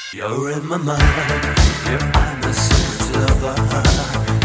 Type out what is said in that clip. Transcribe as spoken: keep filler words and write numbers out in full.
You're in my mind, yeah, I'm a secret lover.